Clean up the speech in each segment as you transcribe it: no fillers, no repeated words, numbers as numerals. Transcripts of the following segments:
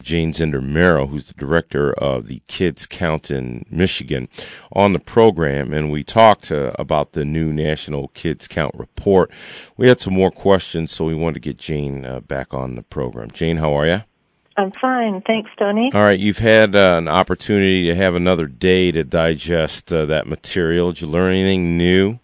Jane Zinder-Merrill, who's the director of the Kids Count in Michigan, on the program, and we talked about the new National Kids Count report. We had some more questions, so we wanted to get Jane back on the program. Jane, how are you? I'm fine. Thanks, Tony. All right. You've had an opportunity to have another day to digest that material. Did you learn anything new?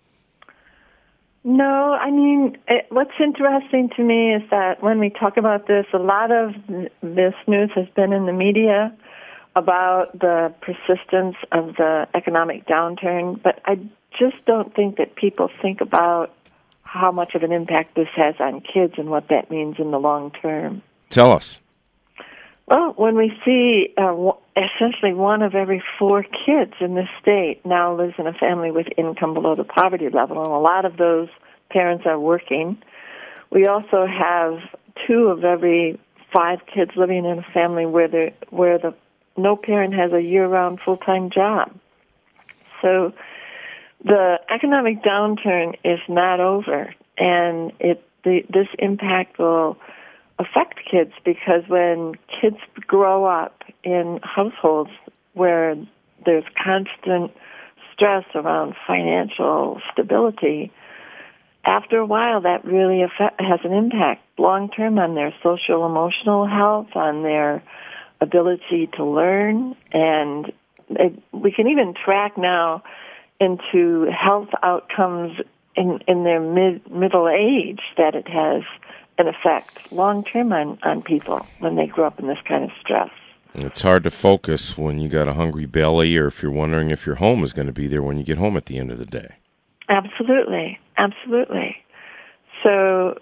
No, I mean, what's interesting to me is that when we talk about this, a lot of this news has been in the media about the persistence of the economic downturn, but I just don't think that people think about how much of an impact this has on kids and what that means in the long term. Tell us. Well, when we see essentially 1 of every 4 kids in this state now lives in a family with income below the poverty level, and a lot of those parents are working. We also have 2 of every 5 kids living in a family where no parent has a year-round full-time job. So the economic downturn is not over, and this impact will affect kids, because when kids grow up in households where there's constant stress around financial stability, after a while that really has an impact long-term on their social emotional health, on their ability to learn, and we can even track now into health outcomes in their middle age that it has an effect long-term on people when they grow up in this kind of stress. It's hard to focus when you got a hungry belly, or if you're wondering if your home is going to be there when you get home at the end of the day. Absolutely, absolutely. So,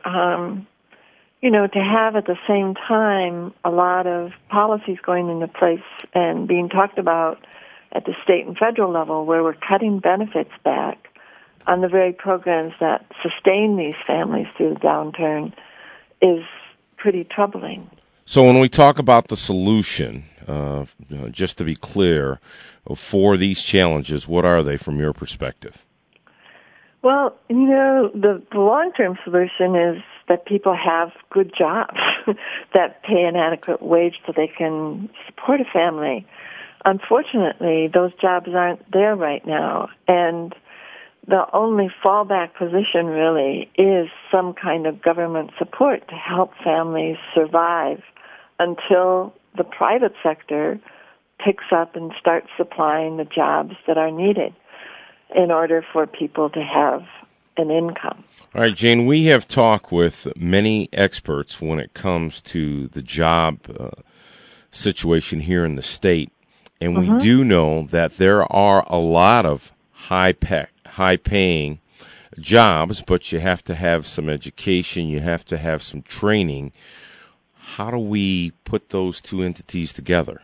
to have at the same time a lot of policies going into place and being talked about at the state and federal level where we're cutting benefits back on the very programs that sustain these families through the downturn is pretty troubling. So when we talk about the solution, just to be clear, for these challenges, what are they from your perspective? Well, the long-term solution is that people have good jobs that pay an adequate wage so they can support a family. Unfortunately, those jobs aren't there right now, and the only fallback position really is some kind of government support to help families survive until the private sector picks up and starts supplying the jobs that are needed in order for people to have an income. All right, Jane, we have talked with many experts when it comes to the job situation here in the state, and we do know that there are a lot of high-paying jobs, but you have to have some education, you have to have some training. How do we put those two entities together?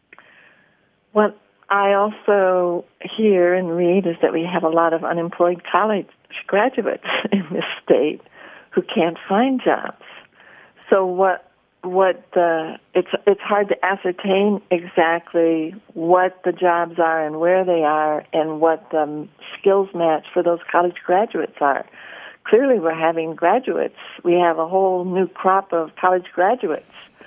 What I also hear and read is that we have a lot of unemployed college graduates in this state who can't find jobs. So it's hard to ascertain exactly what the jobs are and where they are and what the skills match for those college graduates are. Clearly, we're having graduates. We have a whole new crop of college graduates.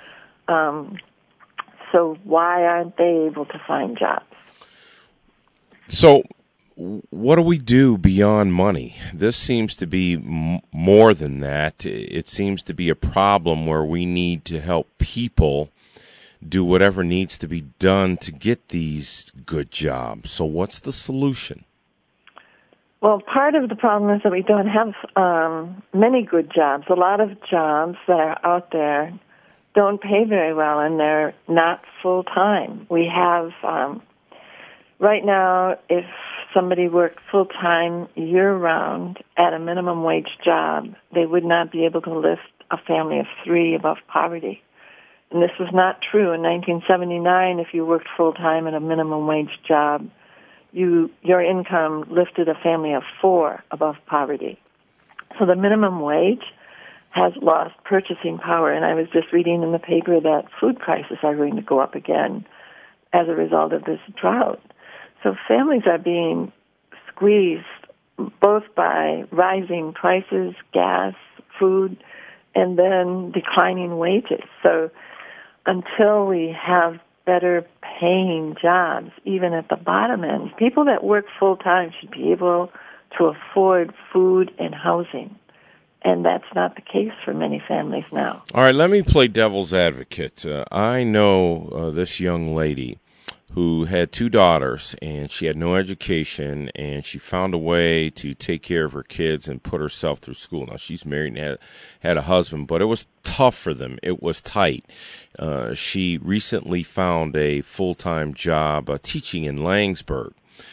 So why aren't they able to find jobs? So what do we do beyond money? This seems to be more than that. It seems to be a problem where we need to help people do whatever needs to be done to get these good jobs. So what's the solution? Well, part of the problem is that we don't have many good jobs. A lot of jobs that are out there don't pay very well, and they're not full-time. We have, right now, if somebody worked full-time year-round at a minimum wage job, they would not be able to lift a family of 3 above poverty. And this was not true. In 1979, if you worked full-time at a minimum wage job, your income lifted a family of 4 above poverty. So the minimum wage has lost purchasing power, and I was just reading in the paper that food prices are going to go up again as a result of this drought. So families are being squeezed both by rising prices, gas, food, and then declining wages. So until we have better paying jobs, even at the bottom end, people that work full time should be able to afford food and housing. And that's not the case for many families now. All right, let me play devil's advocate. I know this young lady who had 2 daughters, and she had no education, and she found a way to take care of her kids and put herself through school. Now, she's married and had a husband, but it was tough for them. It was tight. She recently found a full-time job teaching in Langsburg.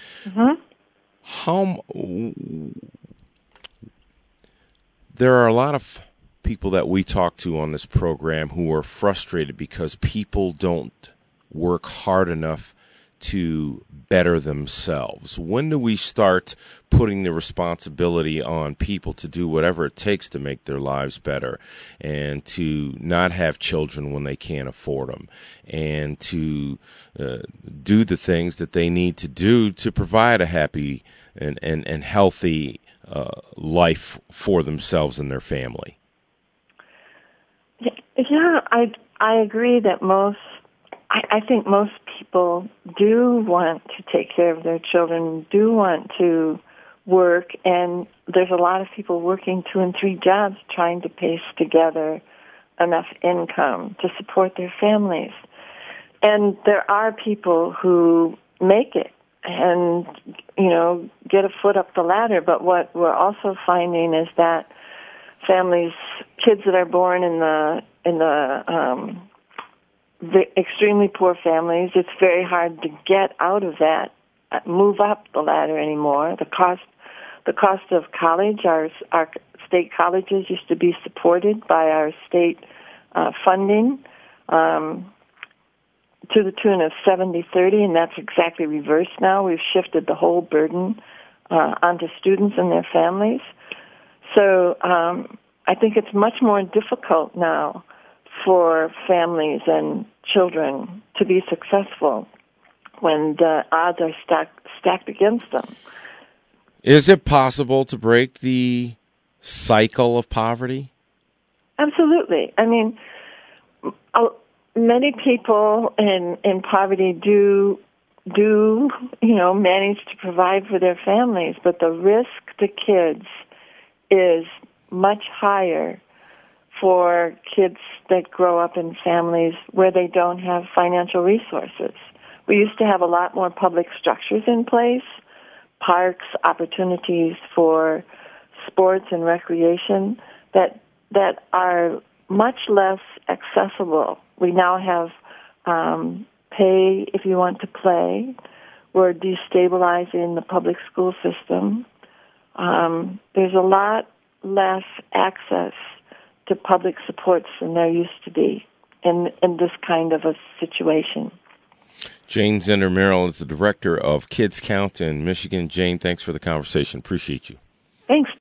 There are a lot of people that we talk to on this program who are frustrated because people don't work hard enough to better themselves. When do we start putting the responsibility on people to do whatever it takes to make their lives better, and to not have children when they can't afford them, and to do the things that they need to do to provide a happy and healthy life for themselves and their family? Yeah, I agree that I think most people do want to take care of their children, do want to work, and there's a lot of people working 2 and 3 jobs trying to paste together enough income to support their families. And there are people who make it and, get a foot up the ladder, but what we're also finding is that families, kids that are born in the extremely poor families, it's very hard to get out of that, move up the ladder anymore. The cost of college, our state colleges used to be supported by our state funding to the tune of 70-30, and that's exactly reversed now. We've shifted the whole burden onto students and their families. So I think it's much more difficult now for families and children to be successful when the odds are stacked against them. Is it possible to break the cycle of poverty? Absolutely. I mean, many people in poverty do manage to provide for their families, but the risk to kids is much higher for kids that grow up in families where they don't have financial resources. We used to have a lot more public structures in place, parks, opportunities for sports and recreation that are much less accessible. We now have pay if you want to play. We're destabilizing the public school system. There's a lot less access to public supports than there used to be in this kind of a situation. Jane Zender Merrill is the director of Kids Count in Michigan. Jane, thanks for the conversation. Appreciate you. Thanks.